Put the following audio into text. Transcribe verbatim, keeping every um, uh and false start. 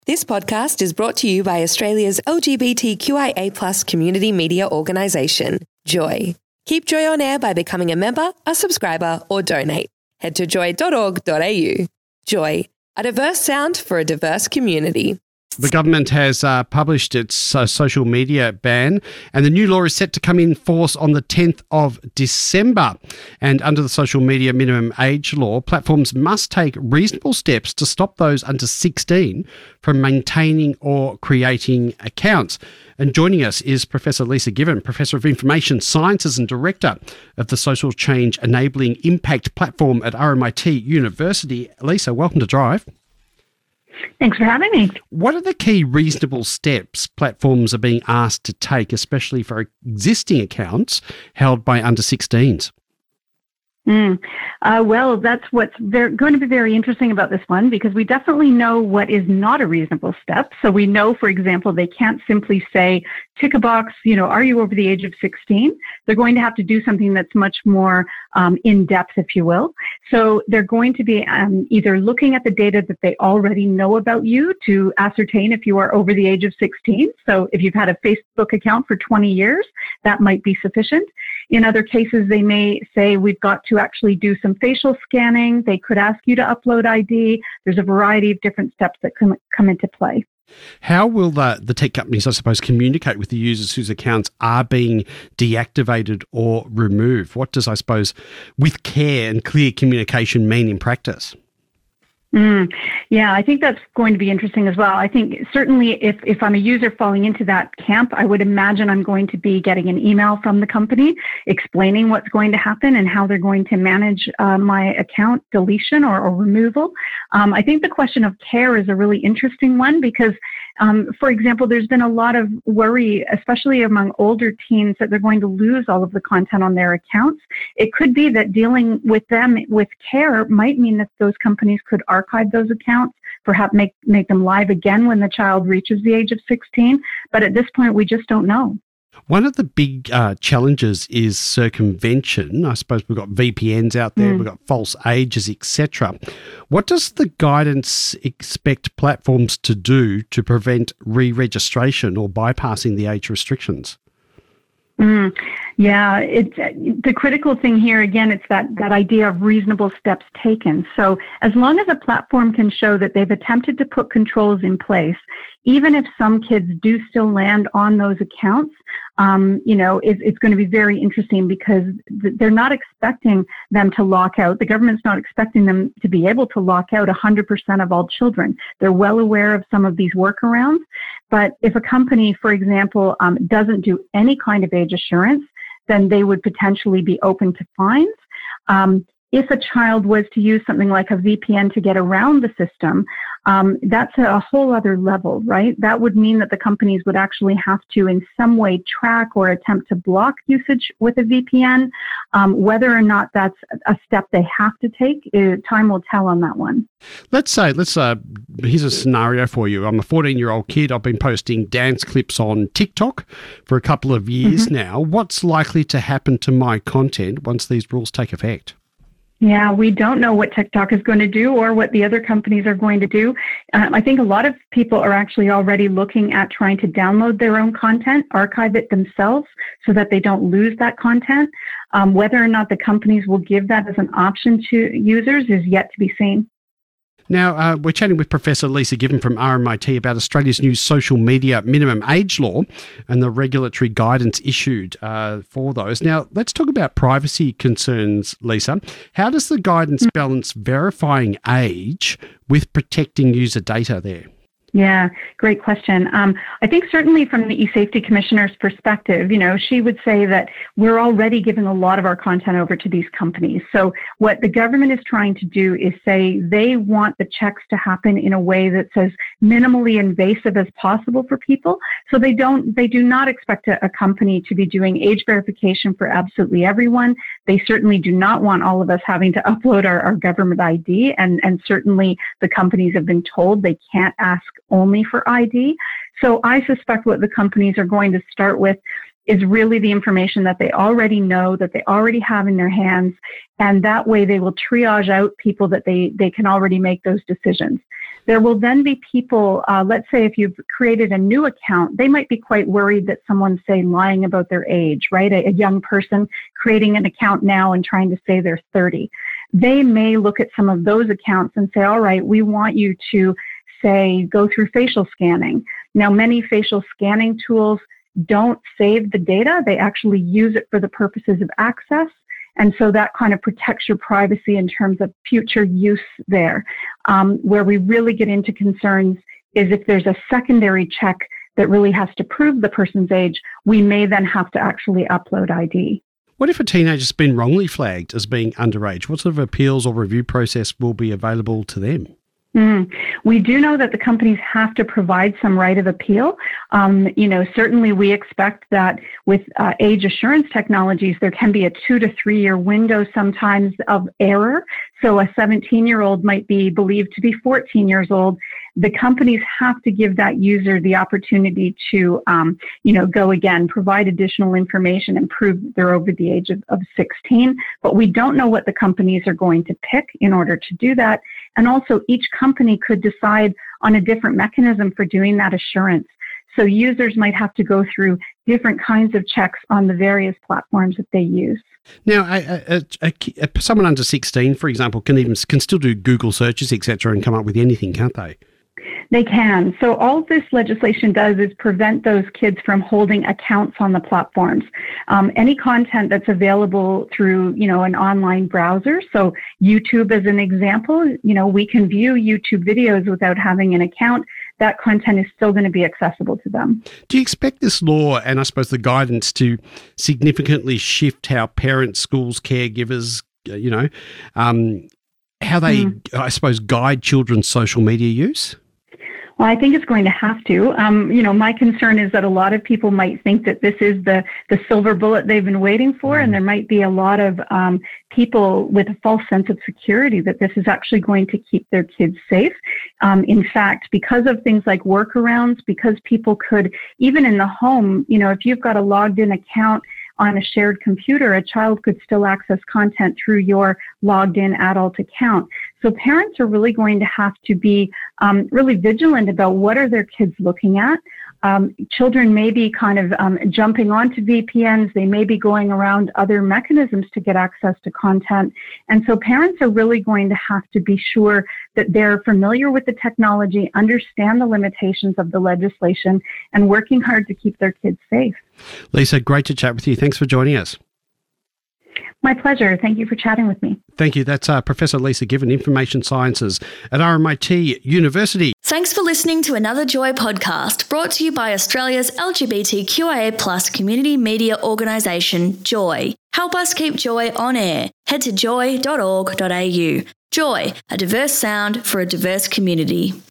This podcast is brought to you by Australia's L G B T Q I A plus community media organisation, Joy. Keep Joy on air by becoming a member, a subscriber, or donate. Head to joy dot org dot a u. Joy, a diverse sound for a diverse community. The government has uh, published its uh, social media ban, and the new law is set to come in force on the tenth of December. And under the social media minimum age law, platforms must take reasonable steps to stop those under sixteen from maintaining or creating accounts. And joining us is Professor Lisa Given, Professor of Information Sciences and Director of the Social Change Enabling Impact Platform at R M I T University. Lisa, welcome to Drive. Thanks for having me. What are the key reasonable steps platforms are being asked to take, especially for existing accounts held by under sixteens? Mm. Uh, well, that's what's very, going to be very interesting about this one, because we definitely know what is not a reasonable step. So we know, for example, they can't simply say, tick a box, you know, are you over the age of sixteen? They're going to have to do something that's much more um, in-depth, if you will. So they're going to be um, either looking at the data that they already know about you to ascertain if you are over the age of sixteen. So if you've had a Facebook account for twenty years, that might be sufficient. In other cases, they may say we've got to actually do some facial scanning. They could ask you to upload I D. There's a variety of different steps that can come into play. How will the, the tech companies, I suppose, communicate with the users whose accounts are being deactivated or removed? What does, I suppose, with care and clear communication mean in practice? Mm, yeah, I think that's going to be interesting as well. I think certainly if, if I'm a user falling into that camp, I would imagine I'm going to be getting an email from the company explaining what's going to happen and how they're going to manage uh, my account deletion or, or removal. Um, I think the question of care is a really interesting one because, um, for example, there's been a lot of worry, especially among older teens, that they're going to lose all of the content on their accounts. It could be that dealing with them with care might mean that those companies could archive those accounts, perhaps make, make them live again when the child reaches the age of sixteen. But at this point, we just don't know. One of the big uh, challenges is circumvention. I suppose we've got V P Ns out there, mm. we've got false ages, et cetera. What does the guidance expect platforms to do to prevent re-registration or bypassing the age restrictions? Mm, yeah, it's the critical thing here. Again, it's that, that idea of reasonable steps taken. So as long as a platform can show that they've attempted to put controls in place, even if some kids do still land on those accounts, um, you know, it, it's going to be very interesting because th- they're not expecting them to lock out. The government's not expecting them to be able to lock out one hundred percent of all children. They're well aware of some of these workarounds. But if a company, for example, um, doesn't do any kind of age assurance, then they would potentially be open to fines. Um, if a child was to use something like a V P N to get around the system, um, that's a whole other level, right? That would mean that the companies would actually have to in some way track or attempt to block usage with a V P N. Um, whether or not that's a step they have to take, uh, time will tell on that one. Let's say, let's uh, here's a scenario for you. I'm a fourteen-year-old kid. I've been posting dance clips on TikTok for a couple of years mm-hmm. now. What's likely to happen to my content once these rules take effect? Yeah, we don't know what TikTok is going to do or what the other companies are going to do. Um, I think a lot of people are actually already looking at trying to download their own content, archive it themselves so that they don't lose that content. Um, whether or not the companies will give that as an option to users is yet to be seen. Now, uh, we're chatting with Professor Lisa Given from R M I T about Australia's new social media minimum age law and the regulatory guidance issued uh, for those. Now, let's talk about privacy concerns, Lisa. How does the guidance balance verifying age with protecting user data there? Yeah, great question. Um, I think certainly from the e-safety commissioner's perspective, you know, she would say that we're already giving a lot of our content over to these companies. So what the government is trying to do is say they want the checks to happen in a way that says minimally invasive as possible for people. So they don't, they do not expect a, a company to be doing age verification for absolutely everyone. They certainly do not want all of us having to upload our, our government I D. And, and certainly the companies have been told they can't ask only for I D. So I suspect what the companies are going to start with is really the information that they already know, that they already have in their hands, and that way they will triage out people that they, they can already make those decisions. There will then be people, uh, let's say if you've created a new account, they might be quite worried that someone's, say, lying about their age, right? A, a young person creating an account now and trying to say they're thirty. They may look at some of those accounts and say, all right, we want you to, say, go through facial scanning. Now, many facial scanning tools don't save the data. They actually use it for the purposes of access. And so that kind of protects your privacy in terms of future use there. Um, where we really get into concerns is if there's a secondary check that really has to prove the person's age, we may then have to actually upload I D. What if a teenager's been wrongly flagged as being underage? What sort of appeals or review process will be available to them? Mm. We do know that the companies have to provide some right of appeal. Um, you know, certainly we expect that with uh, age assurance technologies, there can be a two to three year window sometimes of error. So a seventeen-year-old might be believed to be fourteen years old. The companies have to give that user the opportunity to, um, you know, go again, provide additional information and prove they're over the age of, of sixteen. But we don't know what the companies are going to pick in order to do that. And also each company could decide on a different mechanism for doing that assurance. So users might have to go through different kinds of checks on the various platforms that they use. Now, a, a, a, a, someone under sixteen, for example, can even can still do Google searches, et cetera, and come up with anything, can't they? They can. So all this legislation does is prevent those kids from holding accounts on the platforms. Um, any content that's available through, you know, an online browser. So YouTube as an example, you know, we can view YouTube videos without having an account. That content is still going to be accessible to them. Do you expect this law and I suppose the guidance to significantly shift how parents, schools, caregivers, you know, um, how they, mm. I suppose, guide children's social media use? Well, I think it's going to have to. Um, you know, my concern is that a lot of people might think that this is the, the silver bullet they've been waiting for, and there might be a lot of um, people with a false sense of security that this is actually going to keep their kids safe. Um, in fact, because of things like workarounds, because people could, even in the home, you know, if you've got a logged in account on a shared computer, a child could still access content through your logged in adult account. So parents are really going to have to be um, really vigilant about what are their kids looking at. Um, children may be kind of um, jumping onto V P Ns. They may be going around other mechanisms to get access to content. And so parents are really going to have to be sure that they're familiar with the technology, understand the limitations of the legislation, and working hard to keep their kids safe. Lisa, great to chat with you. Thanks for joining us. My pleasure. Thank you for chatting with me. Thank you. That's uh, Professor Lisa Given, Information Sciences at R M I T University. Thanks for listening to another Joy podcast brought to you by Australia's L G B T Q I A plus community media organisation, Joy. Help us keep Joy on air. Head to joy dot org dot a u. Joy, a diverse sound for a diverse community.